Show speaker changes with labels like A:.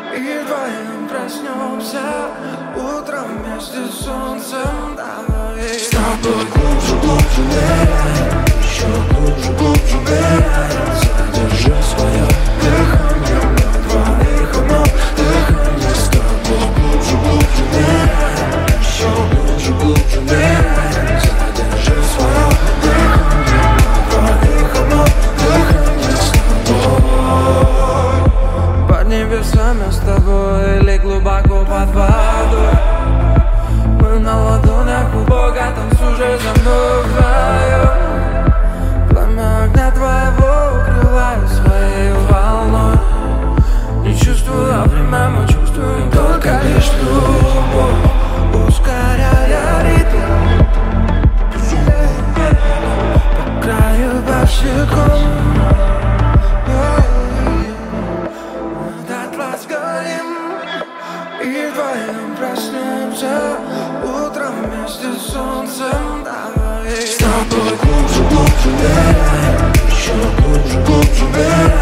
A: И вдвоем проснемся утром вместе с солнцем. Давай с тобой глубже, глубже ныряем, еще глубже, глубже ныряем. Задержи свое дыхание на двоих, одно дыхание. С тобой глубже, глубже ныряем, еще глубже, глубже ныряем. Задержи свое дыхание на двоих, одно дыхание. С тобой под небесами, с тобой или глубоко под водой. Мы на ладонях у Бога, танцуй за мной вдвоем. Пламя огня твоего укрываю своей волной. Не чувствуя время, мы чувствуем только лишь любовь, ускоряя ритм по краю босиком. Дотла сгорим и вдвоем проснемся утром вместе с солнцем. Давай с тобой глубже, глубже ныряем, еще глубже, глубже ныряем.